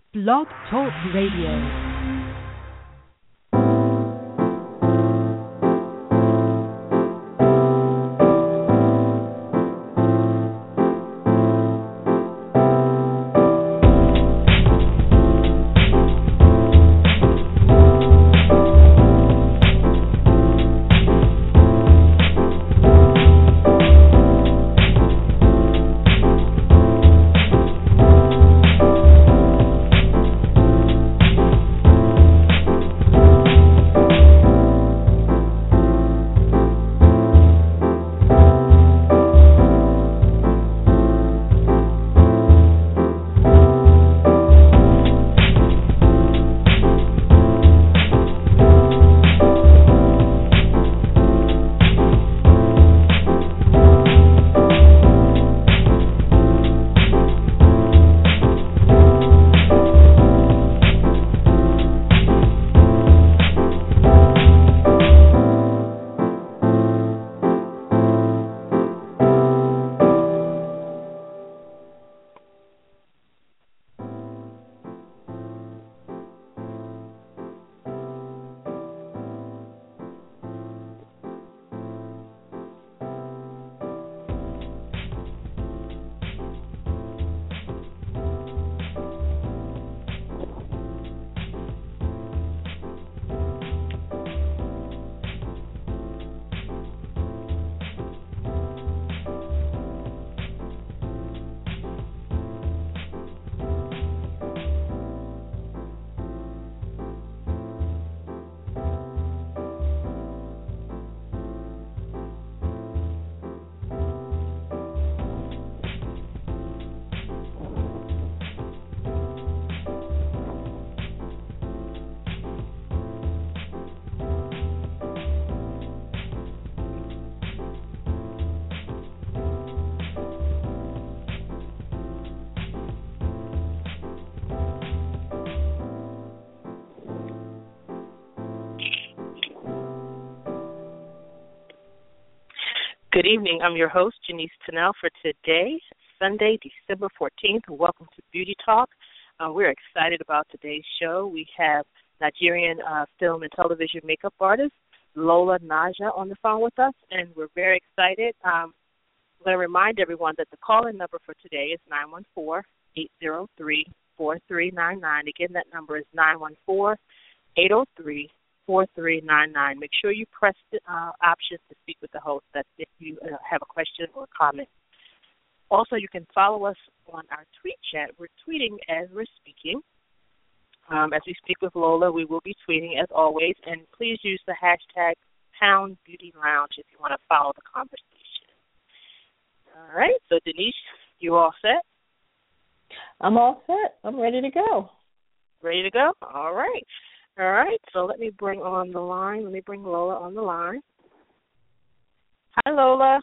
Blog Talk Radio. Good evening. I'm your host, Janice Tennell, for today, Sunday, December 14th. Welcome to Beauty Talk. We're excited about today's show. We have Nigerian film and television makeup artist Lola Naja on the phone with us, and we're very excited. I'm going to remind everyone that the call-in number for today is 914-803-4399. Again, that number is 914-803-4399. Make sure you press the option to speak with the host. That's if you have a question or a comment. Also, you can follow us on our tweet chat. We're tweeting as we're speaking. As we speak with Lola, we will be tweeting as always. And please use the hashtag #PoundBeautyLounge if you want to follow the conversation. All right. So, Denise, you all set? I'm all set. I'm ready to go. Ready to go? All right. All right, so let me bring Lola on the line. Hi, Lola.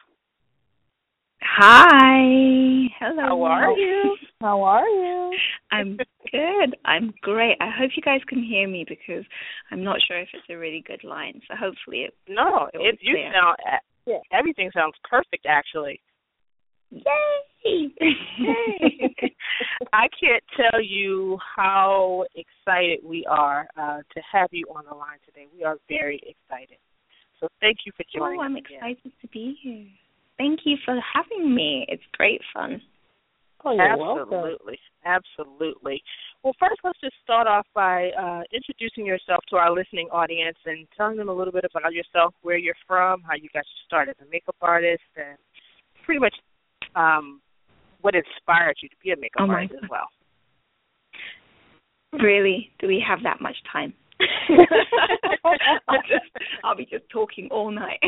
Hi. Hello. How are you? How are you? I'm good. I'm great. I hope you guys can hear me because I'm not sure if it's a really good line. So hopefully everything sounds perfect, actually. Yay! Yay! I can't tell you how excited we are to have you on the line today. We are very excited. So thank you for joining us. I'm excited to be here. Thank you for having me. It's great fun. Oh, you're welcome. Absolutely. Well, first, let's just start off by introducing yourself to our listening audience and telling them a little bit about yourself, where you're from, how you got started as a makeup artist, and pretty much what inspired you to be a makeup artist as well. Really? Do we have that much time? I'll be just talking all night.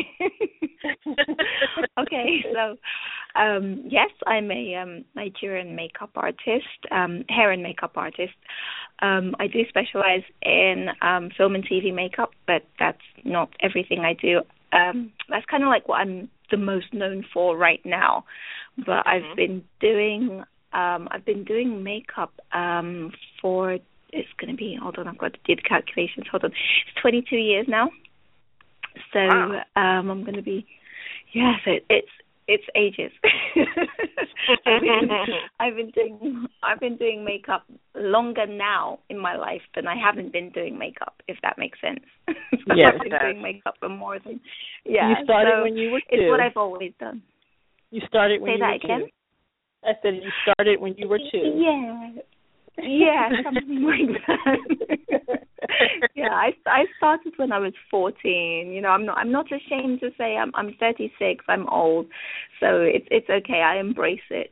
Okay, so yes, I'm a Nigerian makeup artist, hair and makeup artist. I do specialize in film and TV makeup, but that's not everything I do. That's kind of like what I'm the most known for right now. But I've been doing makeup for, it's going to be, hold on, I've got to do the calculations. Hold on. It's 22 years now. So I'm going to be, so it's ages. I've been doing makeup longer now in my life than I haven't been doing makeup, if that makes sense. So Yes, I've been doing makeup for more than, yeah. You started when you were 2. It's what I've always done. You started when Say you were that again? 2. I said you started when you were 2. Yeah, something like that. Yeah, I started when I was 14. You know, I'm not ashamed to say I'm 36. I'm old, so it's okay. I embrace it.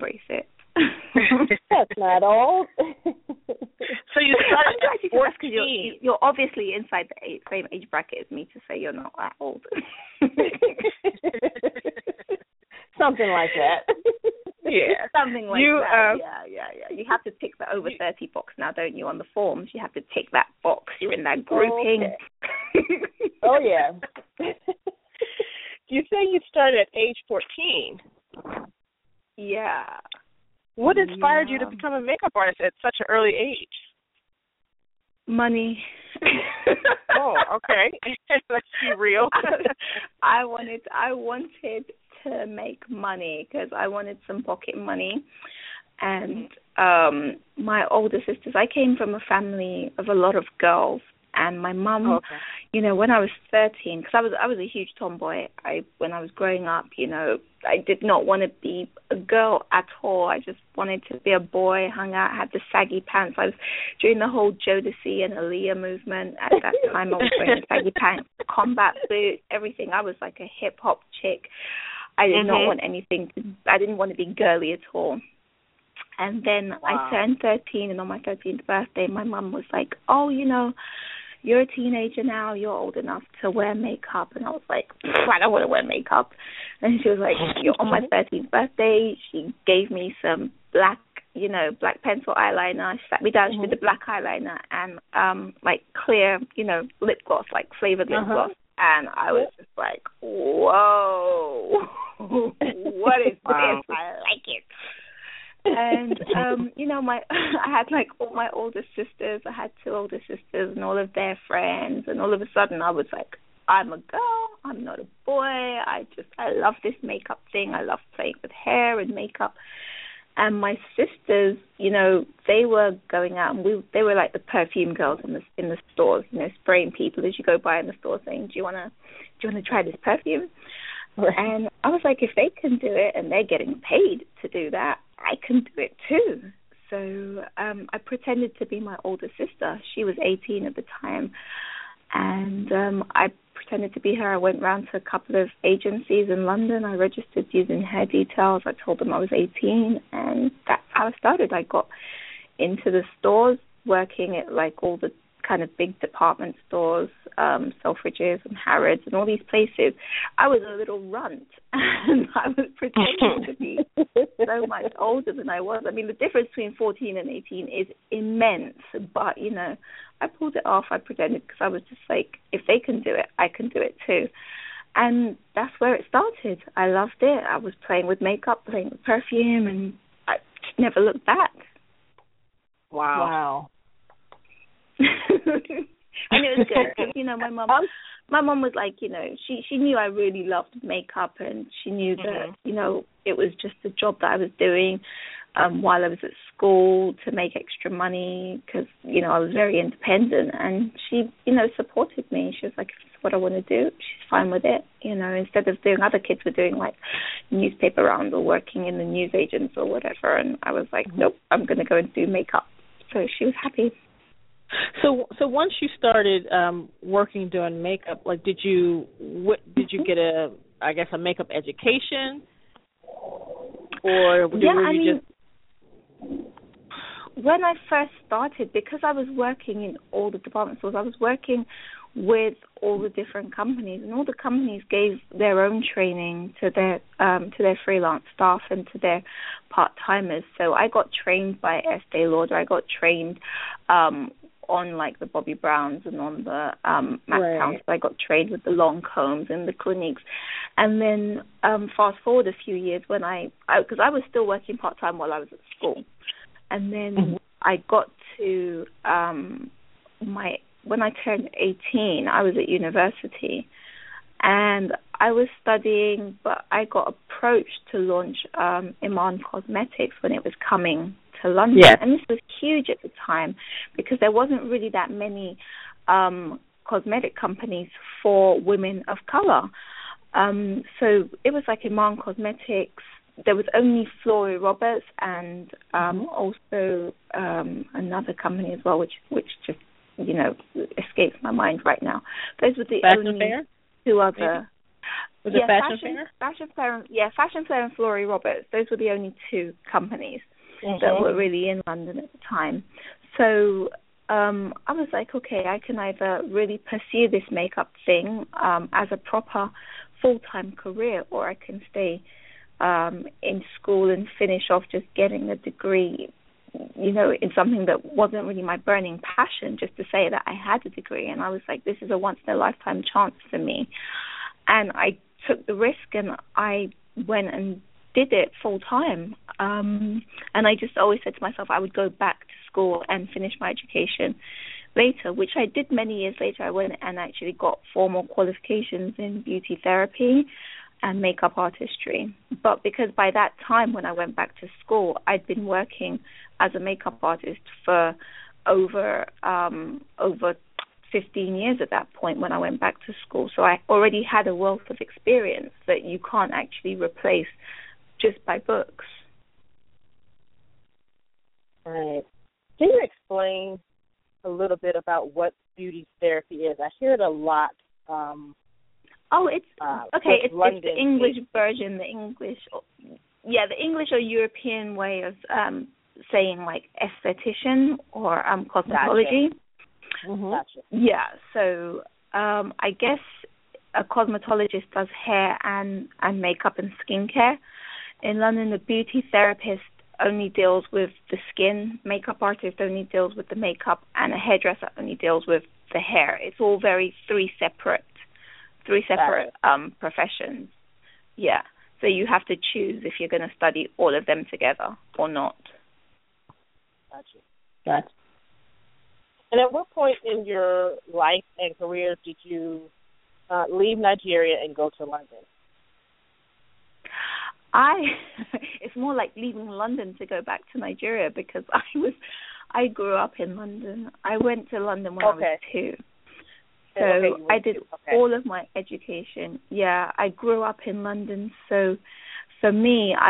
That's not old. So you started at 14. You're obviously inside the same age bracket as me to say you're not that old. Something like that. Yeah, something like that. Yeah. You have to tick the over 30 box now, don't you, on the forms? You have to tick that box. You're in that grouping. Okay. Oh, yeah. You say you started at age 14. Yeah. What inspired you to become a makeup artist at such an early age? Money. Oh, okay. Let's be real. I wanted to make money because I wanted some pocket money. And my older sisters, I came from a family of a lot of girls. And my mum, you know, when I was 13, because I was a huge tomboy. When I was growing up, you know, I did not want to be a girl at all. I just wanted to be a boy, hung out, had the saggy pants. I was during the whole Jodeci and Aaliyah movement at that time. I was wearing saggy pants, combat boots, everything. I was like a hip hop chick. I did not want I didn't want to be girly at all. And then I turned 13, and on my 13th birthday, my mum was like, "Oh, you know, you're a teenager now, you're old enough to wear makeup." And I was like, I don't want to wear makeup. And she was like, on my 13th birthday, she gave me some black pencil eyeliner. She sat me down, she did the black eyeliner and like clear, you know, lip gloss, like flavored lip gloss. And I was just like, whoa, what is this? I like it. And you know, I had like all my older sisters. I had 2 older sisters and all of their friends, and all of a sudden I was like, I'm a girl, I'm not a boy. I love this makeup thing. I love playing with hair and makeup. And my sisters, you know, they were going out, and they were like the perfume girls in the stores, you know, spraying people as you go by in the store, saying, do you want to try this perfume? Right. And I was like, if they can do it and they're getting paid to do that, I can do it too. So I pretended to be my older sister. She was 18 at the time. And I pretended to be her. I went round to a couple of agencies in London. I registered using hair details. I told them I was 18. And that's how I started. I got into the stores, working at like all the kind of big department stores, Selfridges and Harrods and all these places. I was a little runt, and I was pretending to be so much older than I was. I mean, the difference between 14 and 18 is immense, but, you know, I pulled it off. I pretended because I was just like, if they can do it, I can do it too. And that's where it started. I loved it. I was playing with makeup, playing with perfume, and I just never looked back. Wow. And it was good because, you know, my mom was like, you know, she knew I really loved makeup, and she knew that, you know, it was just a job that I was doing while I was at school to make extra money because, you know, I was very independent, and she, you know, supported me. She was like, if it's what I want to do, she's fine with it, you know, instead of doing, other kids were doing like newspaper rounds or working in the news agents or whatever, and I was like, nope, I'm going to go and do makeup. So she was happy. So once you started working doing makeup, like did you get a makeup education, or when I first started, because I was working in all the department stores, I was working with all the different companies, and all the companies gave their own training to their freelance staff and to their part-timers. So I got trained by Estee Lauder. I got trained on like the Bobbi Browns and on the Mac Council. I got trained with the Lancomes and the Cliniques. And then fast forward a few years when because I was still working part-time while I was at school. And then I got to when I turned 18, I was at university. And I was studying, but I got approached to launch Iman Cosmetics when it was coming to London. Yes. And this was huge at the time, because there wasn't really that many cosmetic companies for women of color. So it was like Iman Cosmetics. There was only Flori Roberts and also another company as well, which just, escapes my mind right now. Those were the Fashion only Fair? two other. Was it Fashion Fair? Fashion Fair, Fashion Fair and Flori Roberts. Those were the only two companies that were really in London at the time. So I was like, okay, I can either really pursue this makeup thing as a proper full-time career, or I can stay in school and finish off just getting a degree, in something that wasn't really my burning passion, just to say that I had a degree. And I was like, this is a once-in-a-lifetime chance for me. And I took the risk, and I went and did it full-time. And I just always said to myself I would go back to school and finish my education later, which I did many years later. I went and actually got formal qualifications in beauty therapy and makeup artistry. But because by that time when I went back to school, I'd been working as a makeup artist for over 15 years at that point when I went back to school. So I already had a wealth of experience that you can't actually replace just by books. Right. Can you explain a little bit about what beauty therapy is? I hear it a lot. It's okay. It's the English version, the English or European way of saying like esthetician or cosmetology. Gotcha. Gotcha. Yeah. So I guess a cosmetologist does hair and makeup and skincare. In London, the beauty therapist only deals with the skin, makeup artist only deals with the makeup, and a hairdresser only deals with the hair. It's all very three separate professions. Yeah. So you have to choose if you're going to study all of them together or not. Gotcha. And at what point in your life and career did you leave Nigeria and go to London? It's more like leaving London to go back to Nigeria, because I grew up in London. I went to London when I was 2. So I did all of my education. Yeah, I grew up in London. So for me, I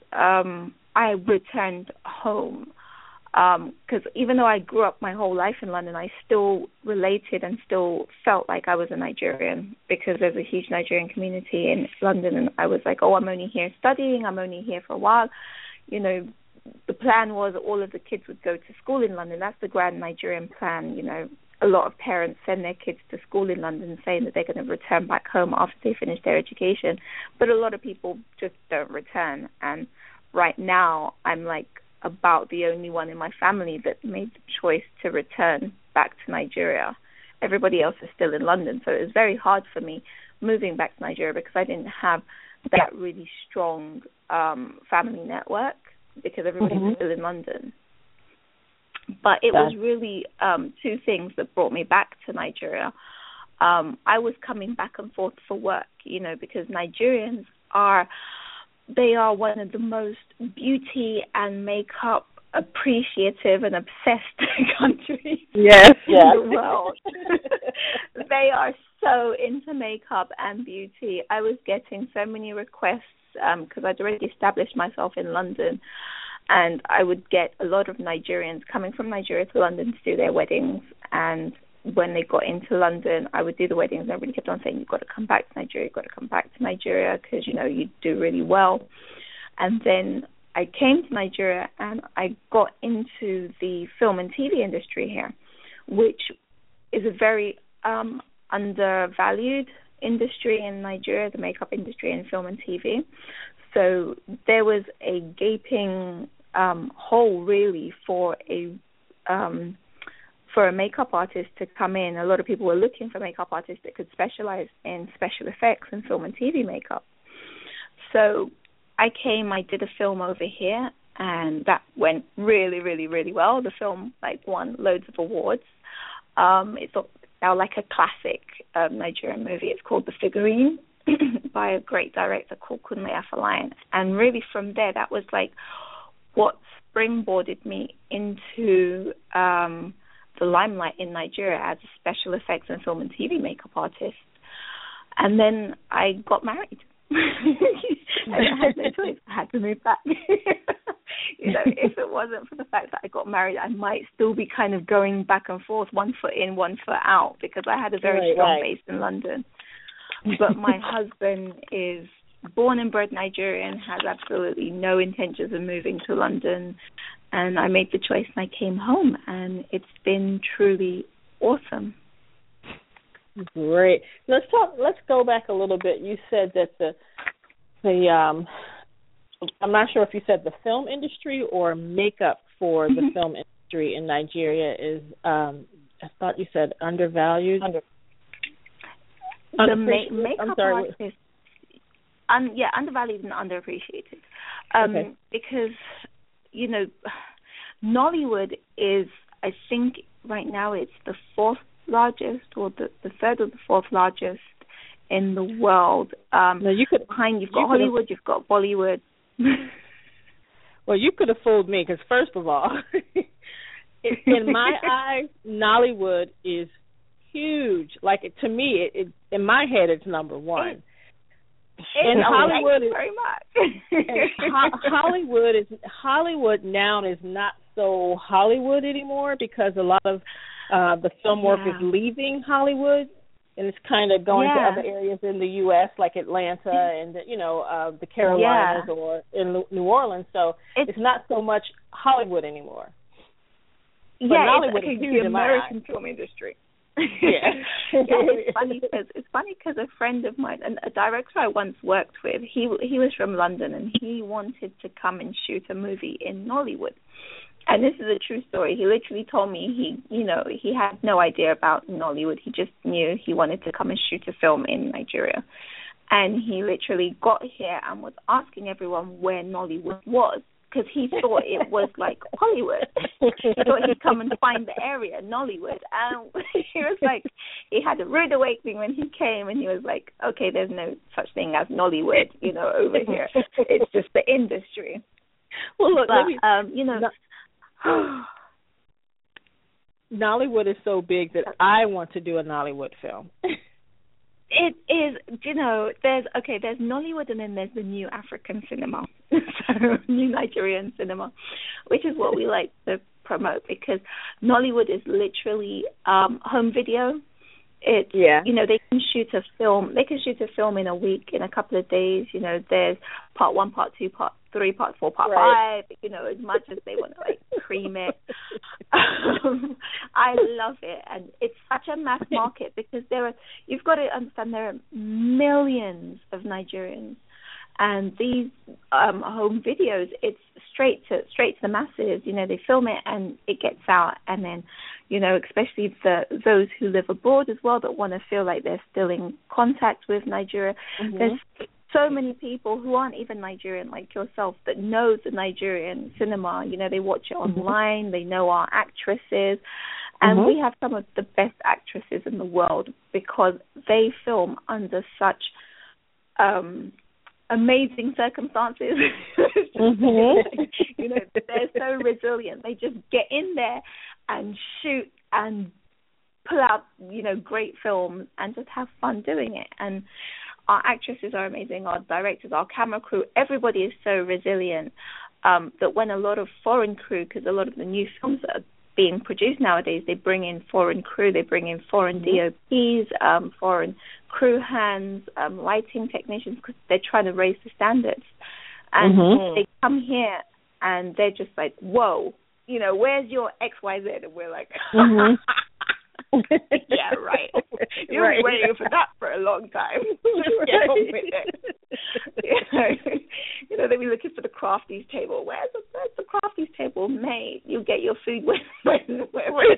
returned home. Because even though I grew up my whole life in London, I still related and still felt like I was a Nigerian, because there's a huge Nigerian community in London, and I was like, I'm only here studying, I'm only here for a while. The plan was all of the kids would go to school in London. That's the grand Nigerian plan. A lot of parents send their kids to school in London saying that they're going to return back home after they finish their education. But a lot of people just don't return. And right now, I'm like about the only one in my family that made the choice to return back to Nigeria. Everybody else is still in London, so it was very hard for me moving back to Nigeria, because I didn't have that really strong family network, because everybody was still in London. But it was really two things that brought me back to Nigeria. I was coming back and forth for work, because Nigerians are one of the most beauty and makeup appreciative and obsessed countries in the world. They are so into makeup and beauty. I was getting so many requests because I'd already established myself in London, and I would get a lot of Nigerians coming from Nigeria to London to do their weddings. And when they got into London, I would do the weddings, and everybody kept on saying, you've got to come back to Nigeria, because, you do really well. And then I came to Nigeria, and I got into the film and TV industry here, which is a very undervalued industry in Nigeria, the makeup industry in film and TV. So there was a gaping hole, really, for a makeup artist to come in. A lot of people were looking for makeup artists that could specialize in special effects and film and TV makeup. So I did a film over here, and that went really, really, really well. The film won loads of awards. It's now like a classic Nigerian movie. It's called The Figurine by a great director called Kunle Afolayan. And really from there, that was what springboarded me into the limelight in Nigeria as a special effects and film and TV makeup artist. And then I got married. And I had no choice. I had to move back. If it wasn't for the fact that I got married, I might still be kind of going back and forth, one foot in, one foot out, because I had a very strong base in London. But my husband is born and bred Nigerian, has absolutely no intentions of moving to London. And I made the choice and I came home, and it's been truly awesome. Great. Let's go back a little bit. You said that the I'm not sure if you said the film industry or makeup for the film industry in Nigeria is I thought you said undervalued. The makeup artist, undervalued and underappreciated. Because Nollywood is, I think right now it's the fourth largest, or the third or the fourth largest in the world. You've got Hollywood, you've got Bollywood. Well, you could have fooled me, because first of all, in my eyes, Nollywood is huge. Like, to me, it in my head, it's number one. And Hollywood is very much. Hollywood now is not so Hollywood anymore, because a lot of the film work is leaving Hollywood, and it's kind of going to other areas in the U.S. like Atlanta and the Carolinas or in New Orleans. So it's not so much Hollywood anymore. But Nollywood is huge the American film industry. It's funny because a friend of mine, a director I once worked with, he was from London, and he wanted to come and shoot a movie in Nollywood. And this is a true story. He literally told me he had no idea about Nollywood. He just knew he wanted to come and shoot a film in Nigeria. And he literally got here and was asking everyone where Nollywood was, because he thought it was like Hollywood. He thought he'd come and find the area, Nollywood. And he was like, he had a rude awakening when he came, and he was like, okay, there's no such thing as Nollywood, over here. It's just the industry. Well, look, Nollywood is so big that I want to do a Nollywood film. It is, there's Nollywood, and then there's the new African cinema, so new Nigerian cinema, which is what we like to promote, because Nollywood is literally home video. It's they can shoot a film. They can shoot a film in a week, in a couple of days. There's part 1, part 2, part 3, part 4, part 5. As much as they want to cream it. I love it, and it's such a mass market, because you've got to understand, there are millions of Nigerians, and these home videos, it's straight to the masses. They film it and it gets out, and then especially those who live abroad as well, that want to feel like they're still in contact with Nigeria. There's so many people who aren't even Nigerian, like yourself, that know the Nigerian cinema. They watch it online, they know our actresses, and we have some of the best actresses in the world, because they film under such amazing circumstances. They're so resilient. They just get in there and shoot and pull out, great films, and just have fun doing it. And our actresses are amazing, our directors, our camera crew, everybody is so resilient, that when a lot of foreign crew, because a lot of the new films that are being produced nowadays, they bring in foreign crew, they bring in foreign DOPs, foreign crew hands, lighting technicians, because they're trying to raise the standards. And they come here and they're just like, whoa, where's your XYZ? And we're like, yeah, right. You've been waiting for that for a long time. They'll be looking for the crafties table. Where's the crafties table, mate? You'll get your food when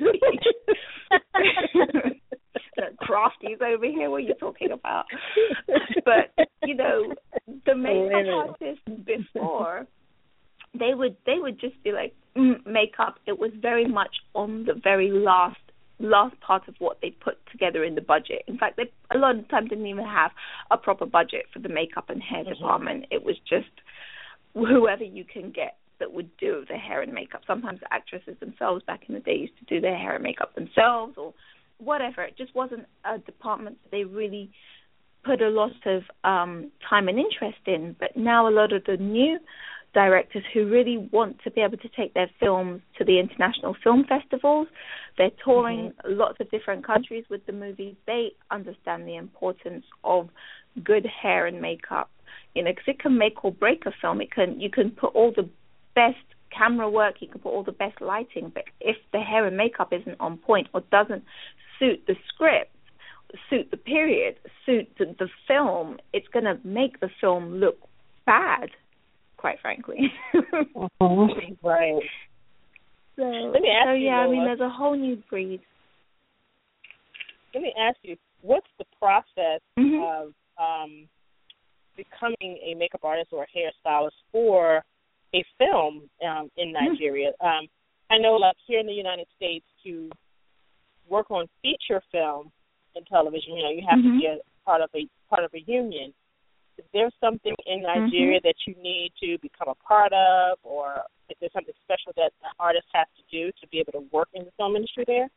crafties over here. What are you talking about? But the makeup artists before, they would just be like, makeup. It was very much on the very last part of what they put together in the budget. In fact, they a lot of the time didn't even have a proper budget for the makeup and hair department. It was just whoever you can get that would do the hair and makeup. Sometimes the actresses themselves back in the day used to do their hair and makeup themselves or whatever. It just wasn't a department that they really put a lot of time and interest in. But now a lot of the new directors who really want to be able to take their films to the international film festivals, they're touring lots of different countries with the movies. They understand the importance of good hair and makeup. You know, because it can make or break a film. You can put all the best camera work, you can put all the best lighting, but if the hair and makeup isn't on point or doesn't suit the script, suit the period, suit the film, it's going to make the film look bad, quite frankly. Right. So, let me ask you, I Lola, mean, there's a whole new breed. Let me ask you, what's the process of becoming a makeup artist or a hairstylist for a film in Nigeria? I know, like here in the United States, to work on feature film and television, you know, you have to be a part of a union. Is there something in Nigeria that you need to become a part of, or is there something special that the artist has to do to be able to work in the film industry there?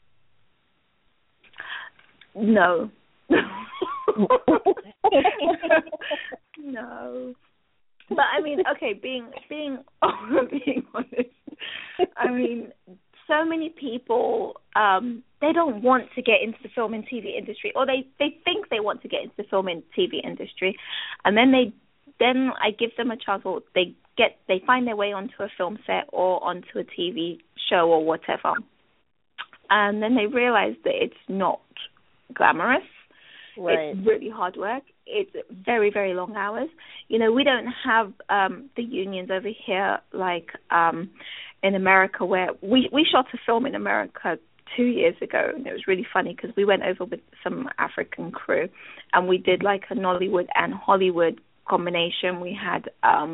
No. No. But I mean, okay, being honest, I mean, so many people they don't want to get into the film and TV industry, or they think they want to get into the film and TV industry, and then I give them a chance, or they find their way onto a film set or onto a TV show or whatever, and then they realize that it's not glamorous. Right. It's really hard work. It's very, very long hours. You know, we don't have the unions over here like in America, where we shot a film in America 2 years ago, and it was really funny because we went over with some African crew, and we did like a Nollywood and Hollywood combination. We had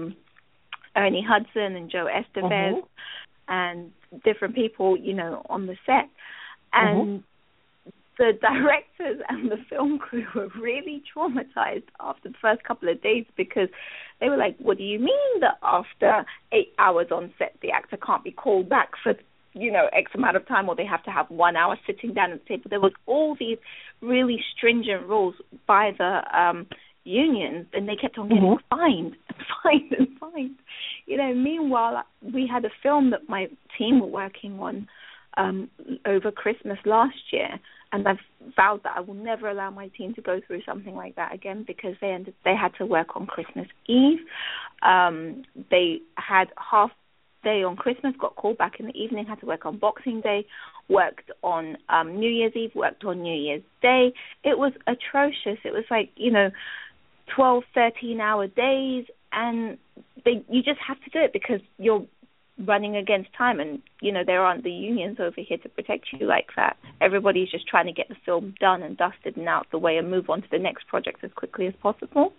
Ernie Hudson and Joe Estevez and different people, you know, on the set. And the directors and the film crew were really traumatized after the first couple of days, because they were like, what do you mean that after 8 hours on set, the actor can't be called back for, you know, X amount of time, or they have to have 1 hour sitting down at the table? There was all these really stringent rules by the unions, and they kept on getting fined. You know, meanwhile, we had a film that my team were working on over Christmas last year, and I've vowed that I will never allow my team to go through something like that again, because they had to work on Christmas Eve. They had half day on Christmas, got called back in the evening, had to work on Boxing Day, worked on New Year's Eve, worked on New Year's Day. It was atrocious. It was like, you know, 12, 13-hour days, and you just have to do it because you're running against time, and you know there aren't the unions over here to protect you like that. Everybody's just trying to get the film done and dusted and out the way and move on to the next project as quickly as possible.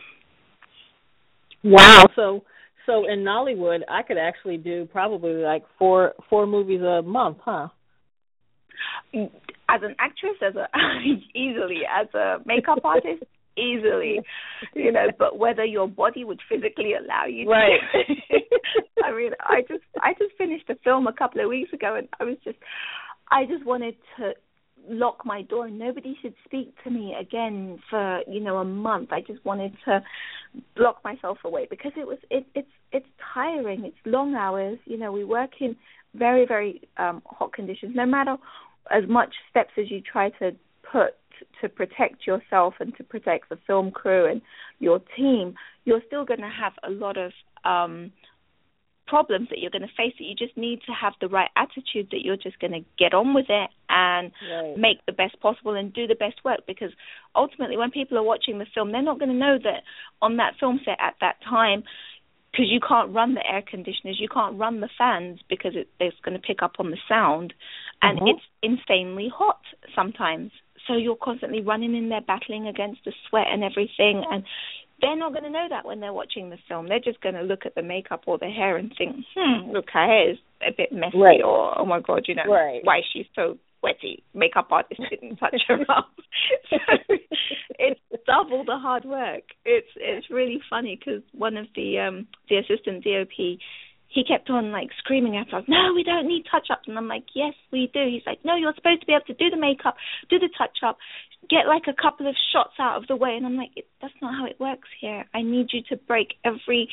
Wow. So in Nollywood, I could actually do probably like four movies a month, huh? As an actress, easily, as a makeup artist, easily, you know, but whether your body would physically allow you to. Right. I mean, I just finished a film a couple of weeks ago, and I just wanted to lock my door and nobody should speak to me again for, you know, a month. I just wanted to block myself away because it's tiring. It's long hours. You know, we work in very, very hot conditions. No matter as much steps as you try to put to protect yourself and to protect the film crew and your team, you're still going to have a lot of problems that you're going to face. That you just need to have the right attitude, that you're just going to get on with it and make the best possible and do the best work, because ultimately when people are watching the film, they're not going to know that on that film set at that time, because you can't run the air conditioners, you can't run the fans because it's going to pick up on the sound, and it's insanely hot sometimes. So you're constantly running in there, battling against the sweat and everything, and they're not going to know that when they're watching the film. They're just going to look at the makeup or the hair and think, look, her hair is a bit messy, or, oh my God, you know, why is she so sweaty? Makeup artist didn't touch her up. So it's double the hard work. It's really funny because one of the assistant DOP, he kept on like screaming at us, no, we don't need touch-ups. And I'm like, yes, we do. He's like, no, you're supposed to be able to do the makeup, do the touch-up, get like a couple of shots out of the way. And I'm like, that's not how it works here. I need you to break every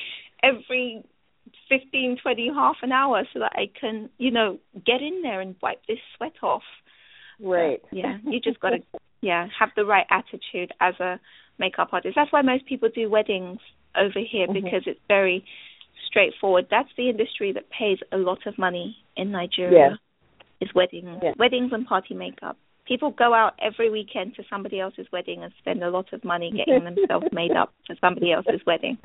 15, 20, half an hour so that I can, get in there and wipe this sweat off. Right. So, yeah, you just got to, have the right attitude as a makeup artist. That's why most people do weddings over here, because it's very straightforward. That's the industry that pays a lot of money in Nigeria. Is weddings, weddings and party makeup. People go out every weekend to somebody else's wedding and spend a lot of money getting themselves made up for somebody else's wedding.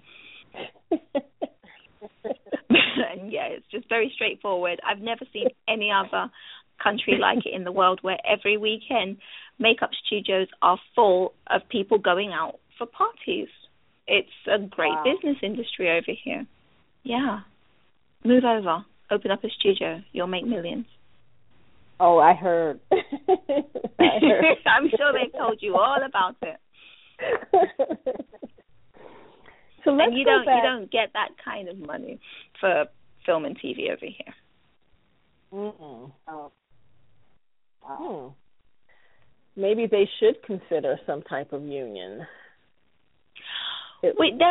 And it's just very straightforward. I've never seen any other country like it in the world, where every weekend makeup studios are full of people going out for parties. It's a great business industry over here. Yeah. Move over. Open up a studio. You'll make millions. Oh, I heard. I'm sure they've told you all about it. So let's you don't get that kind of money for film and TV over here. Mm-mm. Oh. Maybe they should consider some type of union. Wait,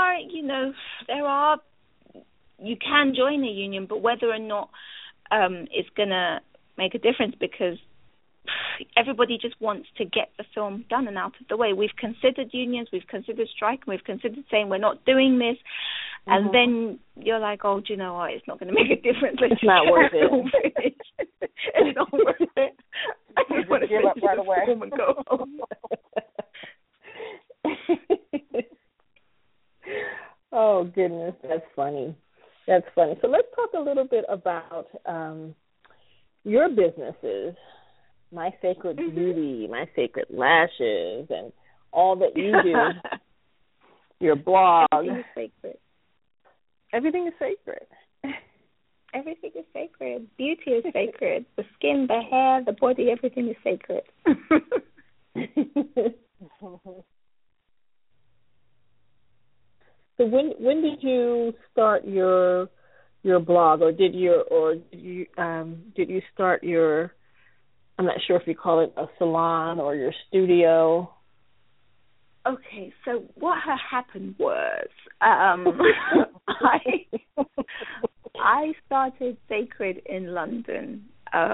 you can join a union, but whether or not it's going to make a difference, because everybody just wants to get the film done and out of the way. We've considered unions, we've considered strike, we've considered saying we're not doing this, and then you're like, oh, do you know what, it's not going to make a difference. It's not worth it. It's not worth it. I just want to give up right away and go home. Oh, goodness, that's funny. That's funny. So let's talk a little bit about your businesses, My Sacred Beauty, My Sacred Lashes, and all that you do. Your blog. Everything is sacred. Everything is sacred. Everything is sacred. Beauty is sacred. The skin, the hair, the body, everything is sacred. So when did you start your blog, or did you start your, I'm not sure if you call it a salon or your studio? Okay, so what had happened was I started Sacred in London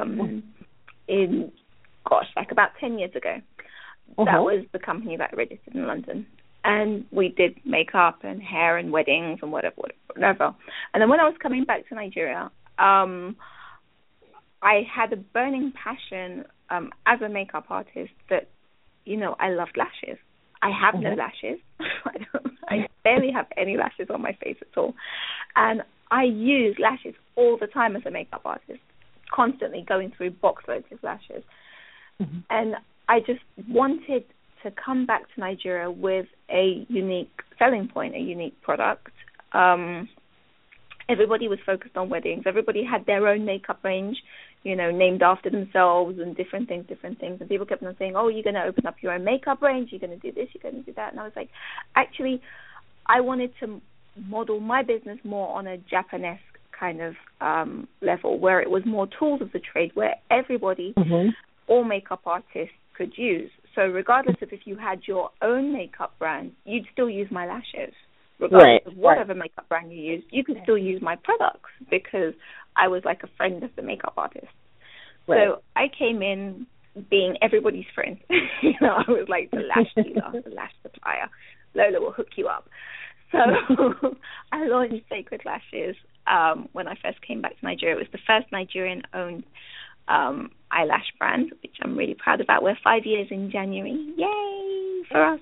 like about 10 years ago. That was the company that I registered in London. And we did makeup and hair and weddings and whatever. And then when I was coming back to Nigeria, I had a burning passion as a makeup artist that, I loved lashes. I have no lashes. I barely have any lashes on my face at all. And I use lashes all the time as a makeup artist, constantly going through box loads of lashes. And I just wanted to come back to Nigeria with a unique selling point, a unique product. Everybody was focused on weddings. Everybody had their own makeup range, named after themselves and different things. And people kept on saying, oh, you're going to open up your own makeup range, you're going to do this, you're going to do that. And I was like, actually, I wanted to model my business more on a Japanese kind of level, where it was more tools of the trade, where everybody, all makeup artists, could use. So regardless of if you had your own makeup brand, you'd still use my lashes. Regardless of whatever makeup brand you use, you could still use my products, because I was like a friend of the makeup artist. So I came in being everybody's friend. I was like the lash dealer, the lash supplier. Lola will hook you up. So I launched Sacred Lashes when I first came back to Nigeria. It was the first Nigerian-owned eyelash brand, which I'm really proud about. We're 5 years in January. Yay for us.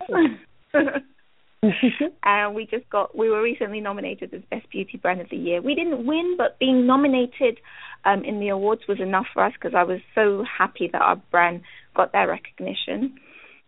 And we were recently nominated as Best Beauty Brand of the Year. We didn't win, but being nominated in the awards was enough for us, because I was so happy that our brand got that recognition.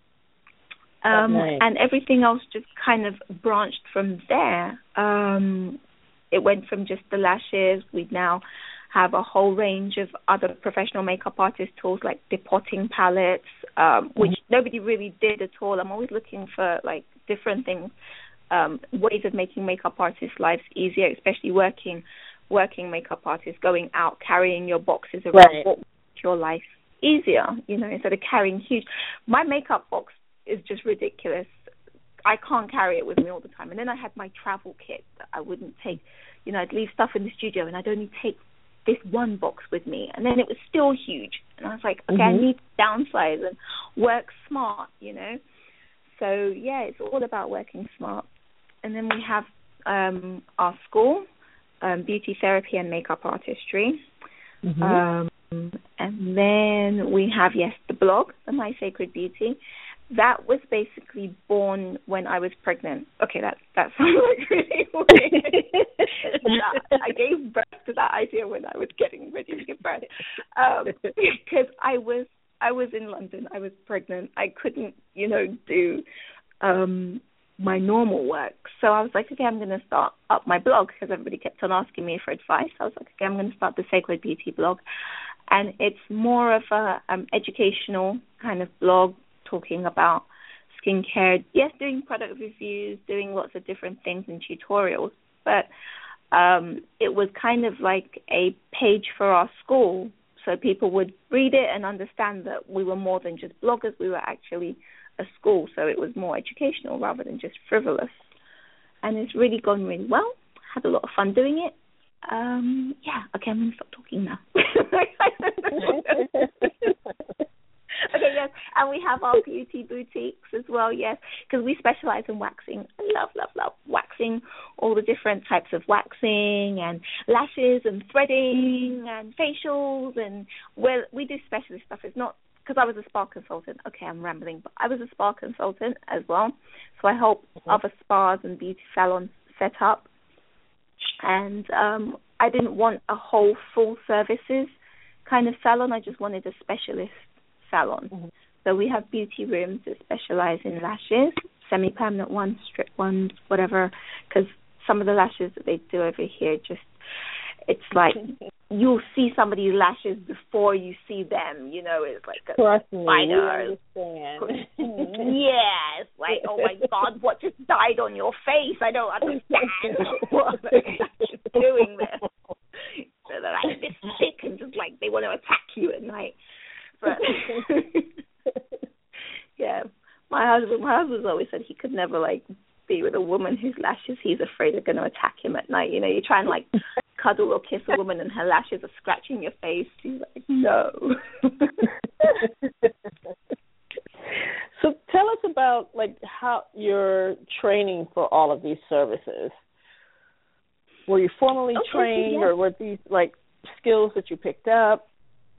Nice. And everything else just kind of branched from there. It went from just the lashes. We now have a whole range of other professional makeup artist tools, like depotting palettes, which nobody really did at all. I'm always looking for like different things, ways of making makeup artists' lives easier, especially working working makeup artist, going out, carrying your boxes around, right. what would make your life easier, instead of carrying huge. My makeup box is just ridiculous. I can't carry it with me all the time. And then I had my travel kit that I wouldn't take. I'd leave stuff in the studio and I'd only take this one box with me. And then it was still huge. And I was like, okay, I need to downsize and work smart, So, yeah, it's all about working smart. And then we have our school, beauty therapy and makeup artistry. And then we have, the blog, The My Sacred Beauty. That was basically born when I was pregnant. Okay, that sounds like really weird. I gave birth to that idea when I was getting ready to give birth. Because I was in London. I was pregnant. I couldn't, do my normal work. So I was like, okay, I'm going to start up my blog because everybody kept on asking me for advice. I was like, okay, I'm going to start the Sacred Beauty blog. And it's more of a educational kind of blog, talking about skincare, yes, doing product reviews, doing lots of different things and tutorials, but it was kind of like a page for our school, so people would read it and understand that we were more than just bloggers, we were actually a school, so it was more educational rather than just frivolous. And it's really gone really well. Had a lot of fun doing it. Okay, I'm going to stop talking now. Okay, yes, and we have our beauty boutiques as well, yes, because we specialize in waxing. I love waxing, all the different types of waxing and lashes and threading and facials, and we do specialist stuff. It's not because I was a spa consultant. Okay, I'm rambling, but I was a spa consultant as well, so I help other spas and beauty salons set up, and I didn't want a whole full services kind of salon. I just wanted a specialist salon. So we have beauty rooms that specialize in lashes, semi-permanent ones, strip ones, whatever, because some of the lashes that they do over here it's like you'll see somebody's lashes before you see them, it's like a spider. Yes, like, oh my God, what just died on your face? I don't understand what the lashes doing there. So they're like this thick and just like they want to attack you at night. But yeah, my husband's always said he could never be with a woman whose lashes he's afraid are going to attack him at night. You try and cuddle or kiss a woman and her lashes are scratching your face. He's like, no. So tell us about how your training for all of these services. Were you formally trained, or were these skills that you picked up?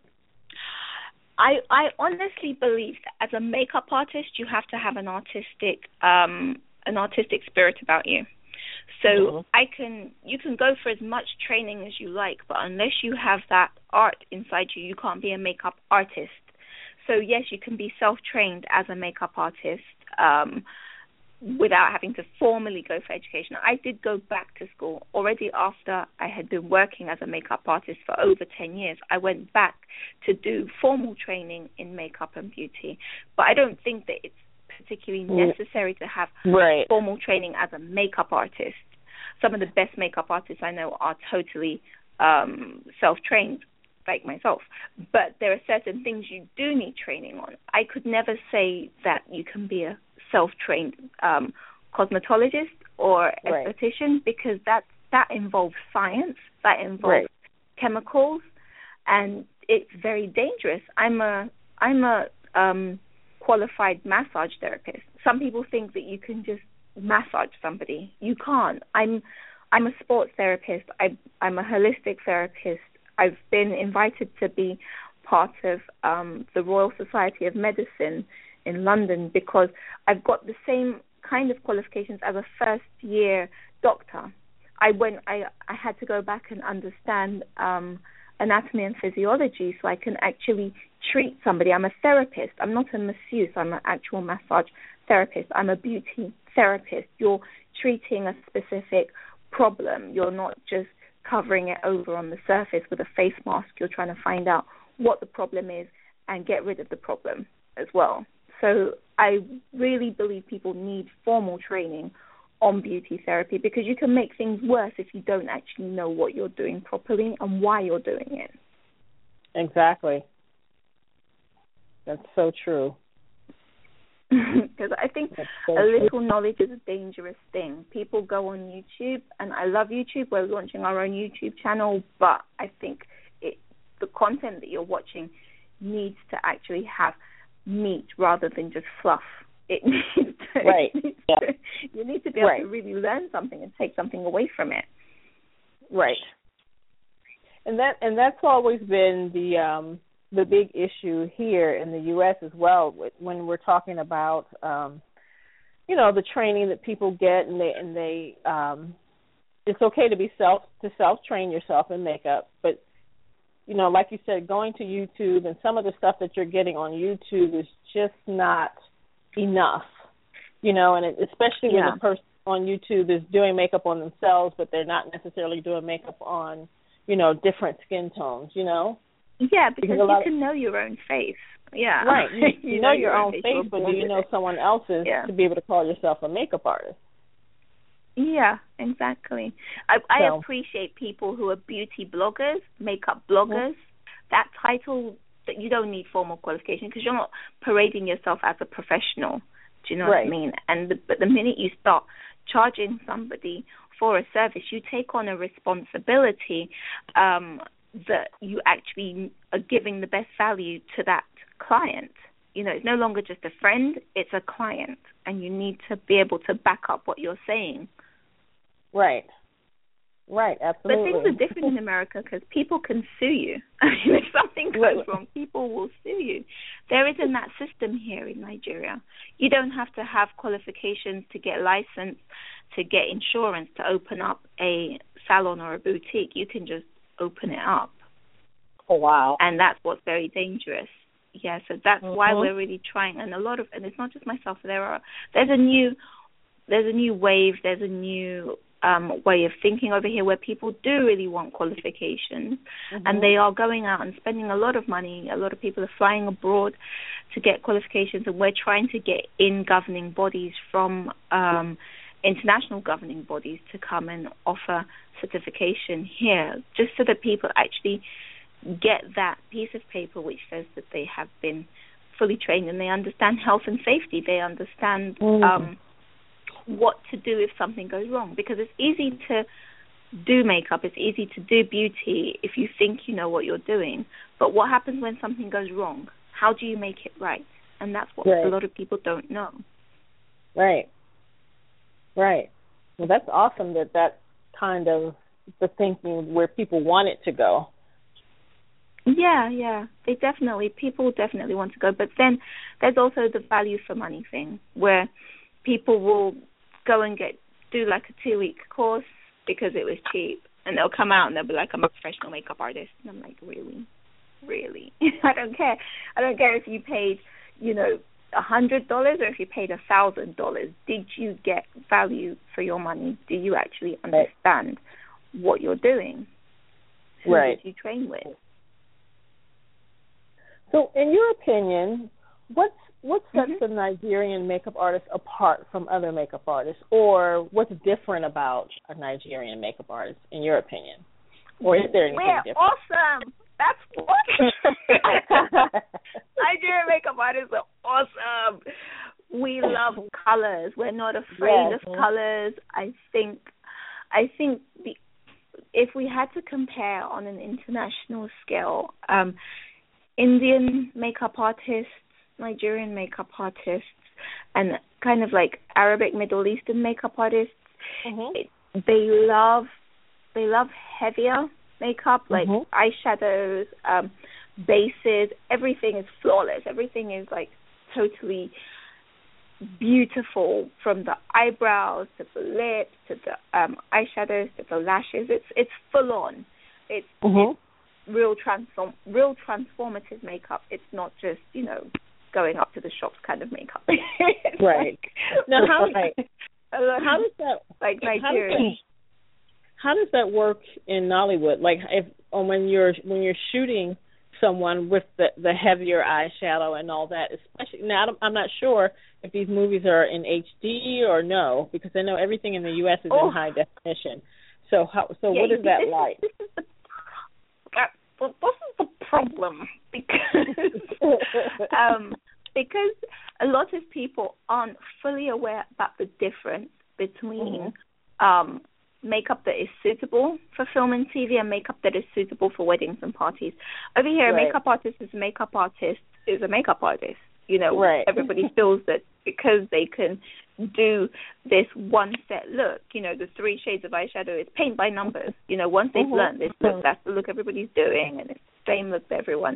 I honestly believe that as a makeup artist, you have to have an artistic spirit about you. So you can go for as much training as you like, but unless you have that art inside you, you can't be a makeup artist. So yes, you can be self-trained as a makeup artist without having to formally go for education. I did go back to school already after I had been working as a makeup artist for over 10 years. I went back to do formal training in makeup and beauty, but I don't think that it's particularly necessary to have formal training as a makeup artist. Some of the best makeup artists I know are totally self-trained, like myself, but there are certain things you do need training on. I could never say that you can be a self-trained cosmetologist or esthetician, because that involves science, that involves chemicals, and it's very dangerous. I'm a qualified massage therapist. Some people think that you can just massage somebody. You can't. I'm a sports therapist. I'm a holistic therapist. I've been invited to be part of the Royal Society of Medicine in London because I've got the same kind of qualifications as a first-year doctor. I had to go back and understand anatomy and physiology so I can actually treat somebody. I'm a therapist. I'm not a masseuse. I'm an actual massage therapist. I'm a beauty therapist. You're treating a specific problem. You're not just covering it over on the surface with a face mask. You're trying to find out what the problem is and get rid of the problem as well. So I really believe people need formal training on beauty therapy, because you can make things worse if you don't actually know what you're doing properly and why you're doing it. Exactly. That's so true. Because I think a little knowledge is a dangerous thing. People go on YouTube, and I love YouTube. We're launching our own YouTube channel, but I think the content that you're watching needs to actually have meat rather than just fluff. It needs to, right. You need to be able to really learn something and take something away from it. Right. And that's always been the big issue here in the U.S. as well, when we're talking about the training that people get, and they it's okay to self-train yourself in makeup, but like you said, going to YouTube and some of the stuff that you're getting on YouTube is just not enough, and especially when the person on YouTube is doing makeup on themselves, but they're not necessarily doing makeup on, different skin tones, Yeah, because you can know your own face. Yeah. Right. You know your own face, but do you know someone else's to be able to call yourself a makeup artist? Yeah, exactly. I appreciate people who are beauty bloggers, makeup bloggers. That title, that you don't need formal qualification because you're not parading yourself as a professional. Do you know what I mean? But the minute you start charging somebody for a service, you take on a responsibility that you actually are giving the best value to that client. It's no longer just a friend, it's a client, and you need to be able to back up what you're saying. Right, absolutely. But things are different in America because people can sue you. If something goes wrong, people will sue you. There isn't that system here in Nigeria. You don't have to have qualifications to get licensed, to get insurance, to open up a salon or a boutique. You can just open it up. Oh, wow. And that's what's very dangerous. Yeah, so that's why we're really trying, and it's not just myself. There's a new wave, there's a new way of thinking over here where people do really want qualifications, and they are going out and spending a lot of money. A lot of people are flying abroad to get qualifications, and we're trying to get in governing bodies from international governing bodies to come and offer certification here, just so that people actually get that piece of paper which says that they have been fully trained and they understand health and safety. They understand what to do if something goes wrong, because it's easy to do makeup, it's easy to do beauty if you think you know what you're doing, but what happens when something goes wrong? How do you make it right? And that's what a lot of people don't know. Right. Well, that's awesome that's kind of the thinking where people want it to go. Yeah. People definitely want to go. But then there's also the value for money thing, where people will go and do like a 2-week course because it was cheap, and they'll come out and they'll be like, I'm a professional makeup artist. And I'm like, really? I don't care if you paid, $100 or if you paid $1,000. Did you get value for your money? Do you actually understand what you're doing? Who did you train with? So, in your opinion, what sets a Nigerian makeup artist apart from other makeup artists, or what's different about a Nigerian makeup artist, in your opinion? Or is there anything different? We're awesome. That's what Nigerian makeup artists are awesome. We love colors. We're not afraid of colors. I think if we had to compare on an international scale, Indian makeup artists, Nigerian makeup artists, and kind of like Arabic, Middle Eastern makeup artists, they love heavier makeup, like eyeshadows, bases. Everything is flawless. Everything is like totally beautiful, from the eyebrows to the lips to the eyeshadows to the lashes. It's full on. It's real transformative makeup. It's not just going up to the shops kind of makeup. Right. Now how does that like Nigeria? How does that work in Nollywood? Like when you're shooting someone with the heavier eyeshadow and all that. Especially now, I'm not sure if these movies are in HD or no, because I know everything in the U.S. is in high definition. So what is that like? This is the problem because because a lot of people aren't fully aware about the difference between makeup that is suitable for film and TV and makeup that is suitable for weddings and parties. Over here, a makeup artist is a makeup artist is a makeup artist. You know, everybody feels that because they can do this one set look, you know, the 3 shades of eyeshadow is paint by numbers. You know, once they've learned this look, that's the look everybody's doing, and it's the same look that everyone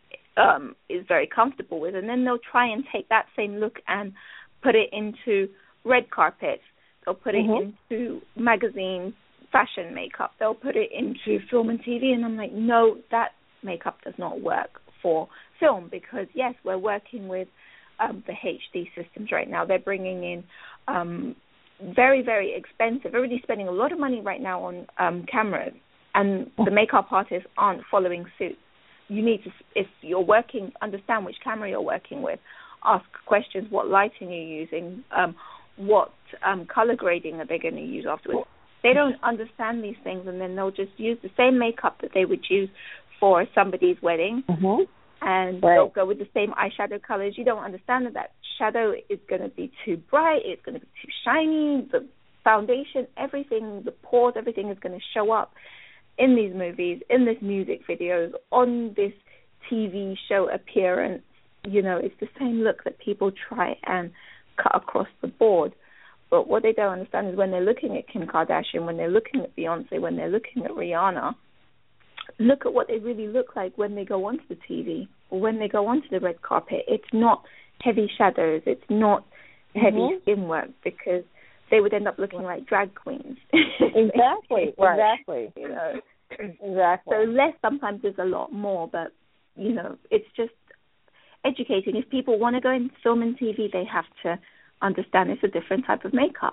is very comfortable with. And then they'll try and take that same look and put it into red carpets. They'll put it into magazine fashion makeup. They'll put it into film and TV. And I'm like, no, that makeup does not work for film because, yes, we're working with the HD systems right now. They're bringing in very, very expensive. Everybody's spending a lot of money right now on cameras, and the makeup artists aren't following suit. You need to, if you're working, understand which camera you're working with. Ask questions, what lighting you're using, what color grading are they going to use afterwards. They don't understand these things, and then they'll just use the same makeup that they would use for somebody's wedding, and they'll go with the same eyeshadow colors. You don't understand that shadow is going to be too bright, it's going to be too shiny, the foundation, everything, the pores, everything is going to show up in these movies, in this music videos, on this TV show appearance. You know, it's the same look that people try and cut across the board. But what they don't understand is when they're looking at Kim Kardashian, when they're looking at Beyonce, when they're looking at Rihanna, look at what they really look like when they go onto the TV or when they go onto the red carpet. It's not heavy shadows. It's not heavy skin work because they would end up looking like drag queens. Exactly. Exactly. You know. Exactly. So less sometimes is a lot more, but, you know, it's just educating. If people want to go in film and TV, they have to understand it's a different type of makeup.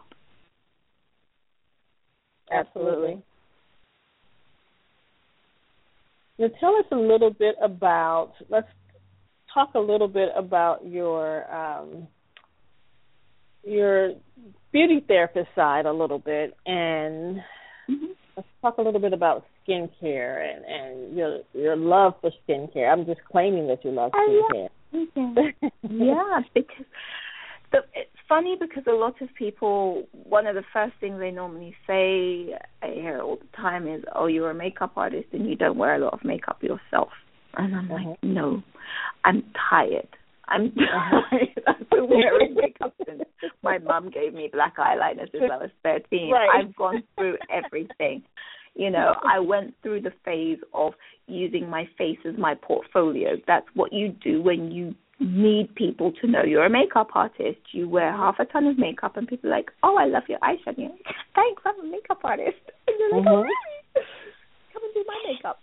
Absolutely. Now tell us a little bit about, let's talk a little bit about your beauty therapist side a little bit, and let's talk a little bit about skincare and your love for skincare. I'm just claiming that you love skincare. Yeah, because it's funny because a lot of people, one of the first things they normally say, I hear all the time is, oh, you're a makeup artist and you don't wear a lot of makeup yourself. And I'm like, no, I'm tired. I'm tired. I've been wearing makeup since my mom gave me black eyeliner since I was 13. I've gone through everything. You know, I went through the phase of using my face as my portfolio. That's what you do when you need people to know you're a makeup artist. You wear half a ton of makeup and people are like, oh, I love your eyeshadow. You're like, thanks, I'm a makeup artist. And you're like, oh, really? Come and do my makeup.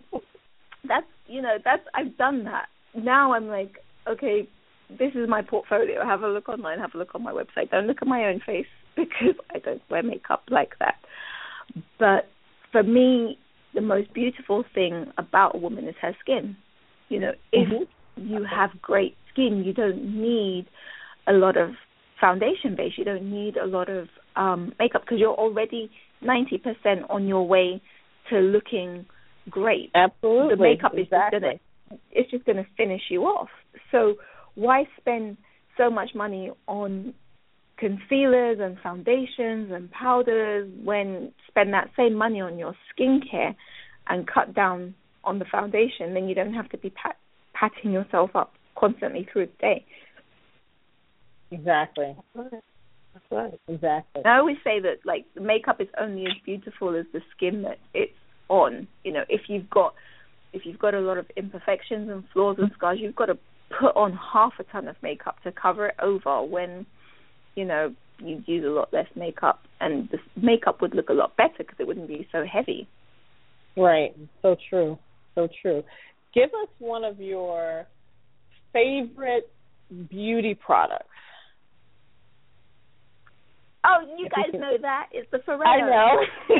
I've done that. Now I'm like, okay, this is my portfolio. Have a look online, have a look on my website. Don't look at my own face because I don't wear makeup like that. But for me, the most beautiful thing about a woman is her skin. You know, if you have great skin, you don't need a lot of foundation base. You don't need a lot of makeup because you're already 90% on your way to looking great. Absolutely. The makeup is just going to finish you off. So why spend so much money on concealers and foundations and powders when spend that same money on your skincare and cut down on the foundation? Then you don't have to be patting yourself up constantly through the day. Exactly. That's right. Exactly. I always say that like the makeup is only as beautiful as the skin that it's on. You know, if you've got a lot of imperfections and flaws and scars, you've got to put on half a ton of makeup to cover it over when, you know, you use a lot less makeup, and the makeup would look a lot better because it wouldn't be so heavy. Right. So true. So true. Give us one of your favorite beauty products. Oh, you guys know that. It's the Foreo. I know.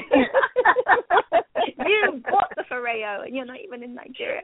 You bought the Foreo, and you're not even in Nigeria.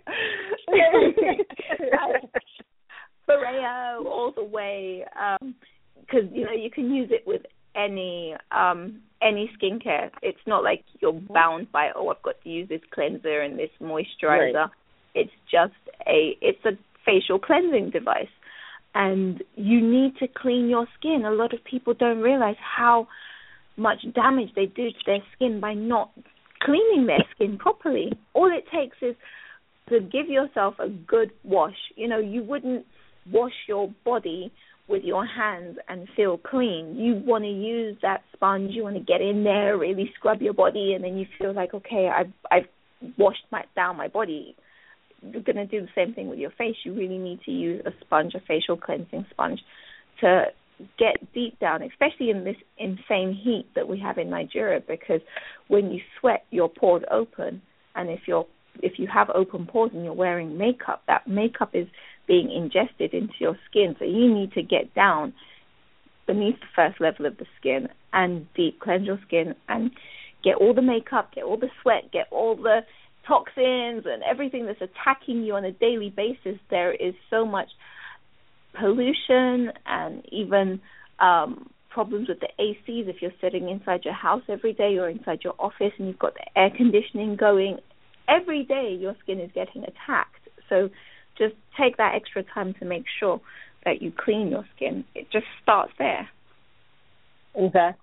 Foreo all the way, because you can use it with any skincare. It's not like you're bound by, I've got to use this cleanser and this moisturizer. Right. It's just a facial cleansing device. And you need to clean your skin. A lot of people don't realize how much damage they do to their skin by not cleaning their skin properly. All it takes is to give yourself a good wash. You wouldn't wash your body with your hands and feel clean. You want to use that sponge. You want to get in there, really scrub your body, and then you feel like, okay, I've washed down my body. You're going to do the same thing with your face. You really need to use a sponge, a facial cleansing sponge, to get deep down, especially in this insane heat that we have in Nigeria, because when you sweat, your pores open, and if you have open pores and you're wearing makeup, that makeup is being ingested into your skin. So you need to get down beneath the first level of the skin and deep cleanse your skin and get all the makeup, get all the sweat, get all the toxins and everything that's attacking you on a daily basis. There is so much pollution and even problems with the ACs. If you're sitting inside your house every day or inside your office and you've got the air conditioning going, every day your skin is getting attacked. So just take that extra time to make sure that you clean your skin. It just starts there. Exactly.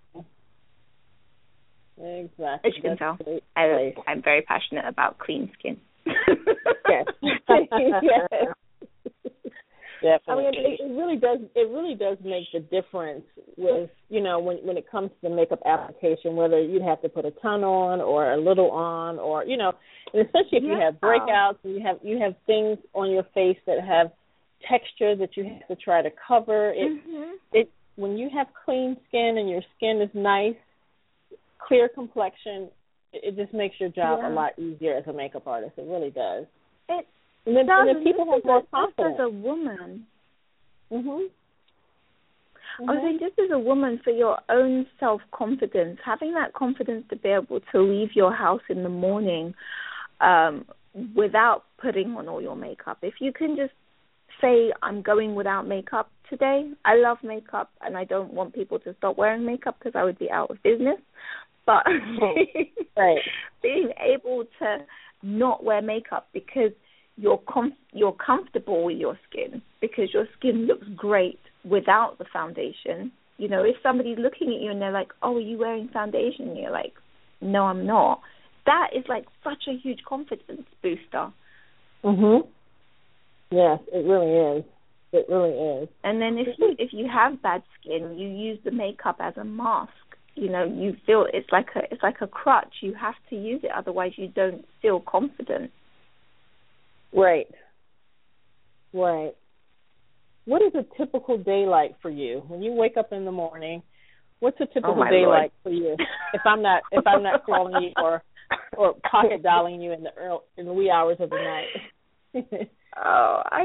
As you can tell, I'm very passionate about clean skin. Yes. Yes. Definitely. I mean, it really does make the difference with, when it comes to the makeup application, whether you'd have to put a ton on or a little on, or, and especially if you have breakouts and you have things on your face that have texture that you have to try to cover. It when you have clean skin and your skin is nice, clear complexion, it just makes your job a lot easier as a makeup artist. It really does. And then people have more confidence. Just as a woman. I was Mm-hmm. saying, just as a woman, for your own self-confidence, having that confidence to be able to leave your house in the morning without putting on all your makeup. If you can just say, I'm going without makeup today. I love makeup, and I don't want people to stop wearing makeup because I would be out of business. But right. being able to not wear makeup because you're comfortable with your skin, because your skin looks great without the foundation. You know, if somebody's looking at you and they're like, oh, are you wearing foundation? And you're like, no, I'm not. That is like such a huge confidence booster. Mhm. Yes, it really is. It really is. And then if you have bad skin, you use the makeup as a mask. You know, you feel it's like a crutch. You have to use it, otherwise you don't feel confident. Right. Right. What is a typical day like for you? When you wake up in the morning, what's a typical day Lord. like for you? If I'm not calling you or pocket dialing you in the wee hours of the night. I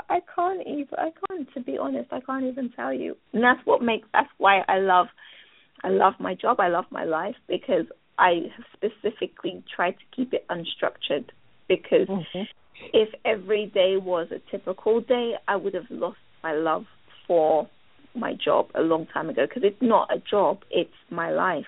can't, to be honest, I can't even tell you. And that's why I love my job, I love my life, because I specifically try to keep it unstructured, because if every day was a typical day, I would have lost my love for my job a long time ago, because it's not a job, it's my life.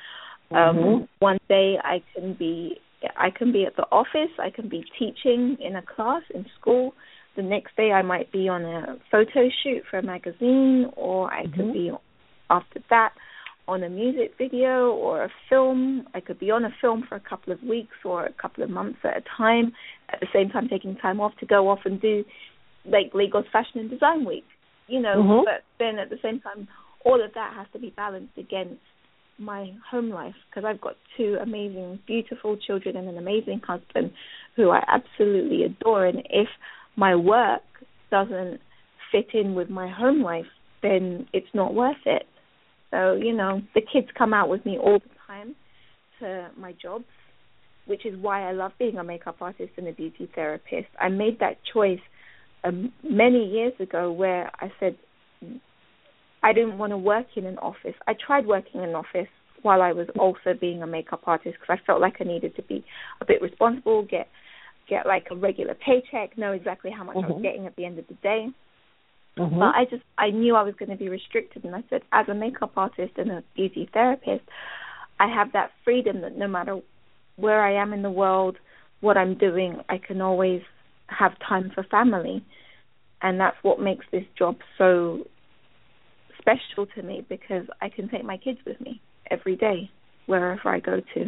One day I can be at the office, I can be teaching in a class in school. The next day I might be on a photo shoot for a magazine, or I could be, after that, on a music video or a film. I could be on a film for a couple of weeks or a couple of months at a time, at the same time taking time off to go off and do like Lagos Fashion and Design Week, you know, but then at the same time all of that has to be balanced against my home life, because I've got two amazing, beautiful children and an amazing husband who I absolutely adore, and if my work doesn't fit in with my home life, then it's not worth it. So, you know, the kids come out with me all the time to my jobs, which is why I love being a makeup artist and a beauty therapist. I made that choice many years ago, where I said I didn't want to work in an office. I tried working in an office while I was also being a makeup artist because I felt like I needed to be a bit responsible, get like a regular paycheck, know exactly how much I was getting at the end of the day. But I knew I was going to be restricted, and I said, as a makeup artist and a beauty therapist, I have that freedom that no matter where I am in the world, what I'm doing, I can always have time for family. And that's what makes this job so special to me, because I can take my kids with me every day, wherever I go to.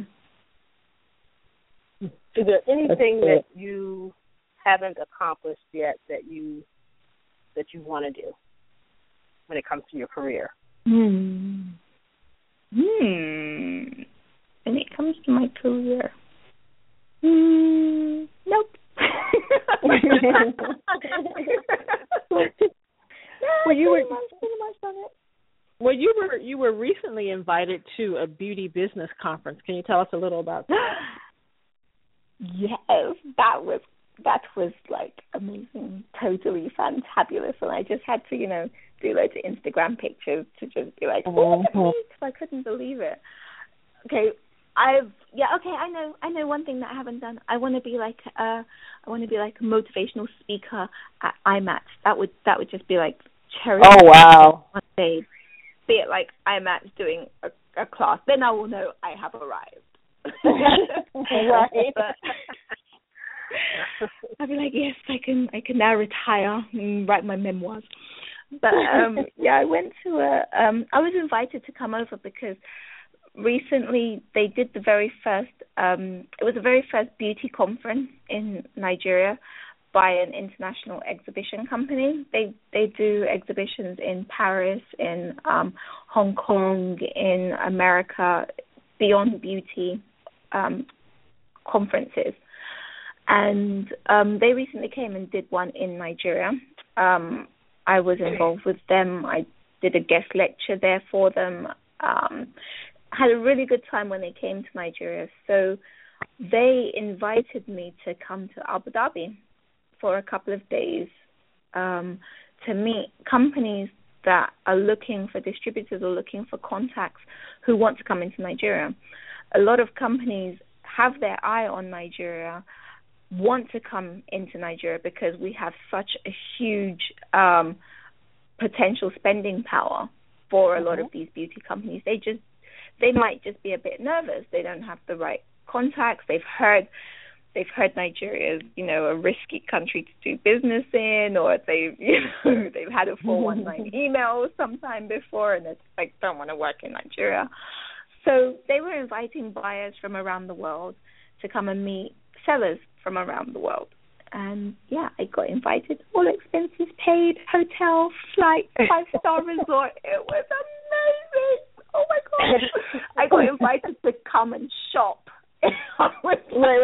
Is there anything that you haven't accomplished yet that you want to do when it comes to your career? When it comes to my career, nope. Well, you were recently invited to a beauty business conference. Can you tell us a little about that? Yes, that was like amazing, totally fantabulous, and I just had to, do loads of Instagram pictures to just be like, oh, look at me, because I couldn't believe it. Okay, I know one thing that I haven't done. I want to be like a motivational speaker at IMATS. That would just be like cherry. Oh wow! On stage, be it like IMATS doing a class. Then I will know I have arrived. Right. I'd be like, yes, I can now retire and write my memoirs. But I went to I was invited to come over because recently they did the very first it was the very first beauty conference in Nigeria by an international exhibition company. They do exhibitions in Paris, in Hong Kong, in America, Beyond Beauty conferences. And they recently came and did one in Nigeria. I was involved with them. I did a guest lecture there for them. Had a really good time when they came to Nigeria. So they invited me to come to Abu Dhabi for a couple of days to meet companies that are looking for distributors or looking for contacts who want to come into Nigeria. A lot of companies have their eye on Nigeria, want to come into Nigeria because we have such a huge potential spending power for a lot of these beauty companies. They might just be a bit nervous. They don't have the right contacts. They've heard Nigeria is, a risky country to do business in, or they've had a 419 email sometime before, and it's like, don't want to work in Nigeria. So they were inviting buyers from around the world to come and meet sellers from around the world. And I got invited, all expenses paid, hotel, flight, 5-star resort. It was amazing. Oh my God. I got invited to come and shop. Right.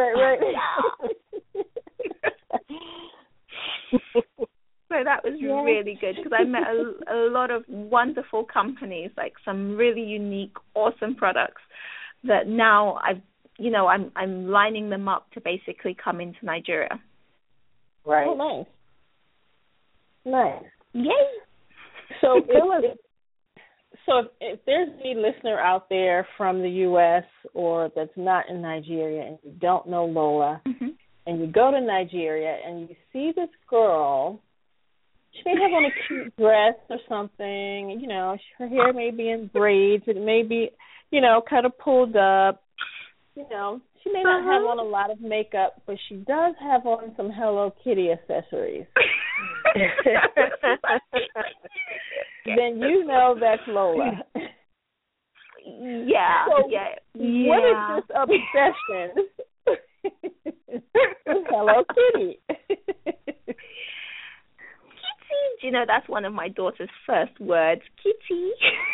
So that was really good because I met a lot of wonderful companies, like some really unique, awesome products that now I'm lining them up to basically come into Nigeria. Right. Oh, nice. Yay. So if there's any listener out there from the U.S. or that's not in Nigeria and you don't know Lola, and you go to Nigeria and you see this girl, she may have on a cute dress or something, her hair may be in braids, it may be, kind of pulled up, she may not have on a lot of makeup, but she does have on some Hello Kitty accessories. Then that's Lola. Yeah. So what is this obsession with Hello Kitty? Kitty, that's one of my daughter's first words. Kitty.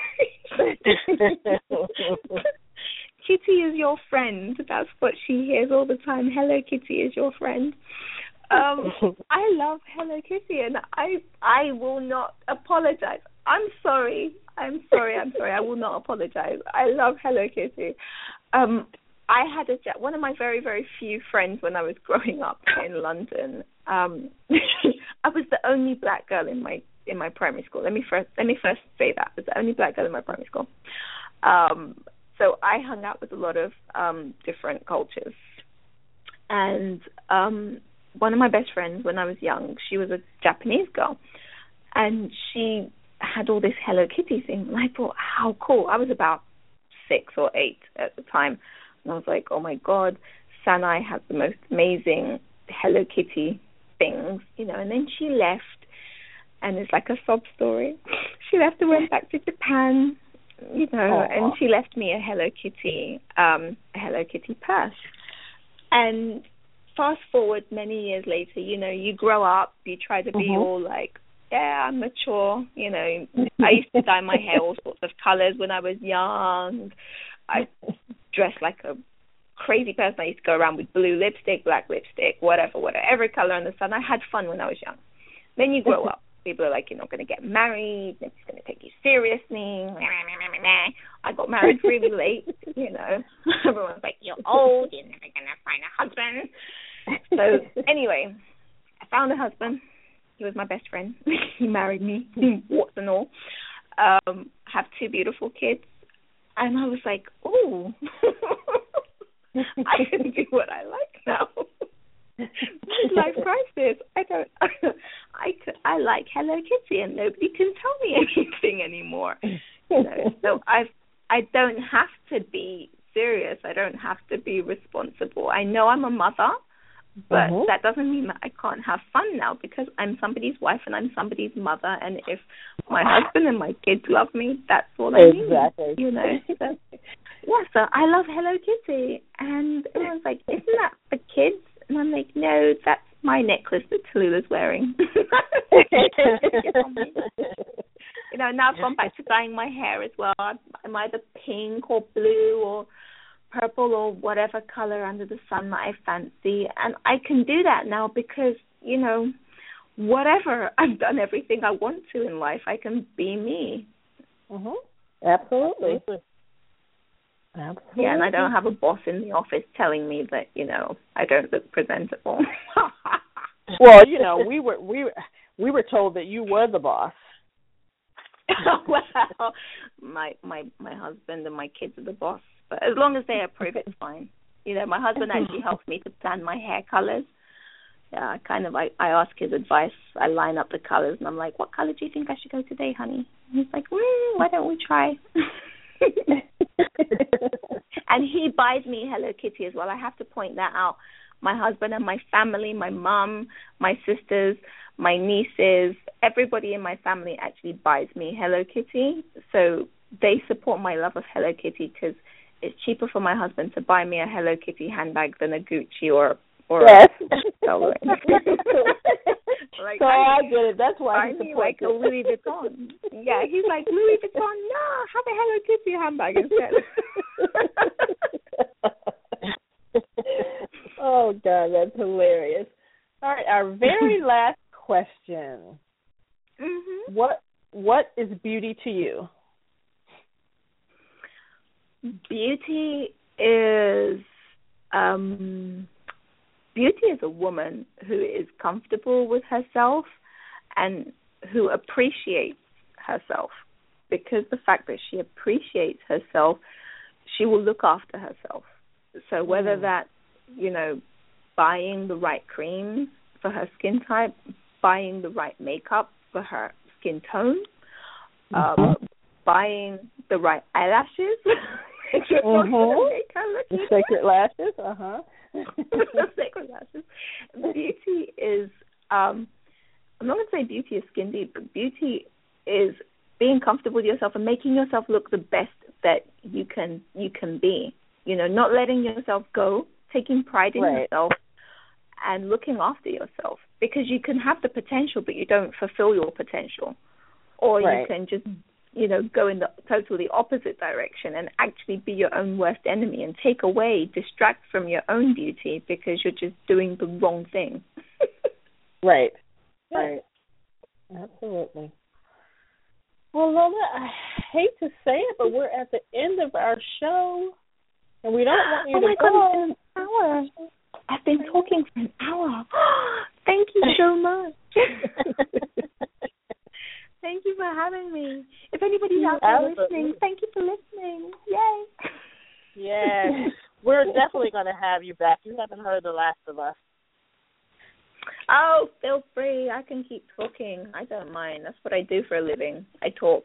Kitty is your friend. That's what she hears all the time. Hello Kitty is your friend. I love Hello Kitty, and I will not apologize. I'm sorry. I will not apologize. I love Hello Kitty. I had one of my very, very few friends when I was growing up in London. I was the only black girl in in my primary school. Let me first say that. I was the only black girl in my primary school. So I hung out with a lot of different cultures. And one of my best friends when I was young, she was a Japanese girl. And she had all this Hello Kitty thing. And I thought, how cool. I was about 6 or 8 at the time. And I was like, oh, my God, Sanai has the most amazing Hello Kitty things, you know. And then she left, and it's like a sob story. She left and went back to Japan, you know. Aww. And she left me a Hello Kitty purse. And fast forward many years later, you know, you grow up, you try to be all like, yeah, I'm mature, you know. I used to dye my hair all sorts of colors when I was young. I dressed like a crazy person. I used to go around with blue lipstick, black lipstick, whatever, every color in the sun. I had fun when I was young. Then you grow up. People are like, you're not going to get married. Nobody's going to take you seriously. I got married really late, you know. Everyone's like, you're old. You're never going to find a husband. So anyway, I found a husband. He was my best friend. He married me, warts and all. Have 2 beautiful kids. And I was like, oh, I can do what I like now. Life crisis. I like Hello Kitty, and nobody can tell me anything anymore. You know, so I don't have to be serious. I don't have to be responsible. I know I'm a mother, but that doesn't mean that I can't have fun now, because I'm somebody's wife and I'm somebody's mother. And if my husband and my kids love me, that's all I need. Exactly. You know. So, yeah. So I love Hello Kitty, and everyone's like, "Isn't that for kids?" And I'm like, "No, that's my necklace that Tallulah's wearing." You know, now I've gone back to dyeing my hair as well. I'm either pink or blue or purple or whatever color under the sun that I fancy. And I can do that now because, you know, whatever, I've done everything I want to in life. I can be me. Absolutely. Yeah, and I don't have a boss in the office telling me that, you know, I don't look presentable. Well, you know, we were told that you were the boss. Well, my husband and my kids are the boss, but as long as they approve, it's fine. You know, my husband actually helps me to plan my hair colors. Yeah, I ask his advice. I line up the colors, and I'm like, "What color do you think I should go today, honey?" And he's like, "Why don't we try?" And he buys me Hello Kitty as well. I have to point that out. My husband and my family, my mom, my sisters, my nieces, everybody in my family actually buys me Hello Kitty. So they support my love of Hello Kitty, because it's cheaper for my husband to buy me a Hello Kitty handbag than a Gucci or yes. Like, so I get it. That's why he supports like a Louis Vuitton. Yeah, he's like, Louis Vuitton, no, have a Hello Kitty handbag instead. Oh, God, that's hilarious. All right, our very last question. What is beauty to you? Beauty is a woman who is comfortable with herself and who appreciates herself. Because the fact that she appreciates herself, she will look after herself. So whether that's, you know, buying the right creams for her skin type, buying the right makeup for her skin tone, buying the right eyelashes. The sacred lashes, sacred lashes. Beauty is, I'm not going to say beauty is skin deep, but beauty is being comfortable with yourself and making yourself look the best that you can be. You know, not letting yourself go, taking pride in yourself, and looking after yourself. Because you can have the potential, but you don't fulfill your potential. Or you can just, you know, go in the totally opposite direction and actually be your own worst enemy and distract from your own beauty because you're just doing the wrong thing. Right. Absolutely. Well, Lola, I hate to say it, but we're at the end of our show, and we don't want you to go. God, it's been an hour. I've been talking for an hour. Thank you so much. having me. If anybody's out there listening, thank you for listening. Yay. Yes. We're definitely going to have you back. You haven't heard The Last of Us. Oh, feel free. I can keep talking. I don't mind. That's what I do for a living. I talk.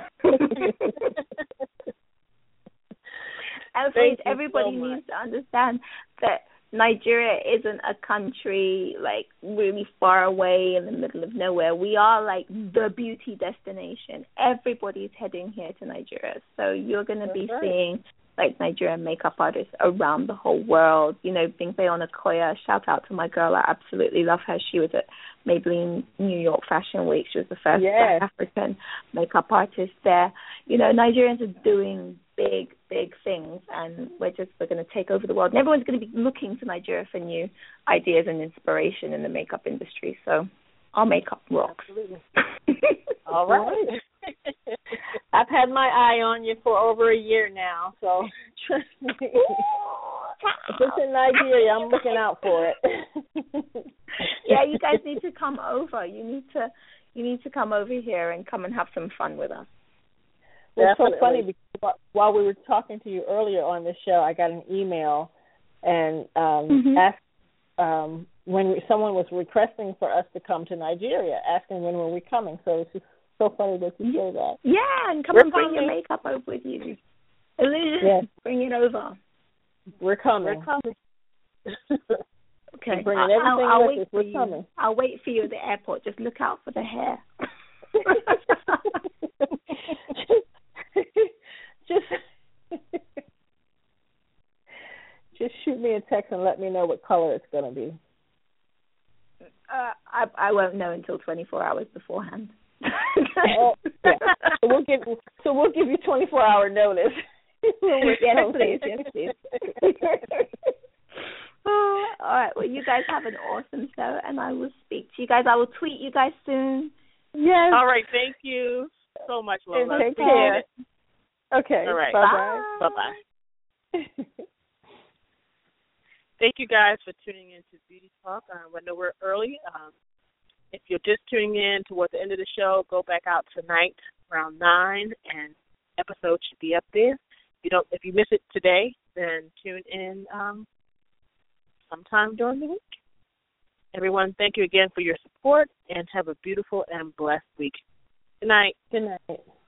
And please, everybody needs to understand that Nigeria isn't a country like really far away in the middle of nowhere. We are like the beauty destination. Everybody's heading here to Nigeria. So you're going to be seeing like Nigerian makeup artists around the whole world. You know, Bimpe Onakoya, shout out to my girl. I absolutely love her. She was at Maybelline New York Fashion Week. She was the first Black African makeup artist there. You know, Nigerians are doing big things, and we're going to take over the world. And everyone's going to be looking to Nigeria for new ideas and inspiration in the makeup industry. So our makeup rocks. Absolutely. All right. I've had my eye on you for over a year now, so trust me. If it's in Nigeria, I'm looking out for it. Yeah, you guys need to come over. You need to come over here and come and have some fun with us. Well, it's so funny because while we were talking to you earlier on this show, I got an email and asked when someone was requesting for us to come to Nigeria, asking when were we coming. So it's just so funny that you say that. Yeah, and come and bring your makeup over with you. Illusion, bring it over. We're coming. Okay. Bringing everything I'll with us. We're coming. I'll wait for you at the airport. Just look out for the hair. Just shoot me a text and let me know what color it's going to be. I won't know until 24 hours beforehand. Yeah. So we'll give you 24-hour notice. Yes, please. All right. Well, you guys have an awesome show, and I will speak to you guys. I will tweet you guys soon. Yes. All right. Thank you so much, Lola. Take care. Okay. All right. Bye-bye. Bye-bye. Thank you guys for tuning in to Beauty Talk. I know we're early. If you're just tuning in toward the end of the show, go back out tonight around 9, and episode should be up there. If you miss it today, then tune in sometime during the week. Everyone, thank you again for your support, and have a beautiful and blessed week. Good night. Good night.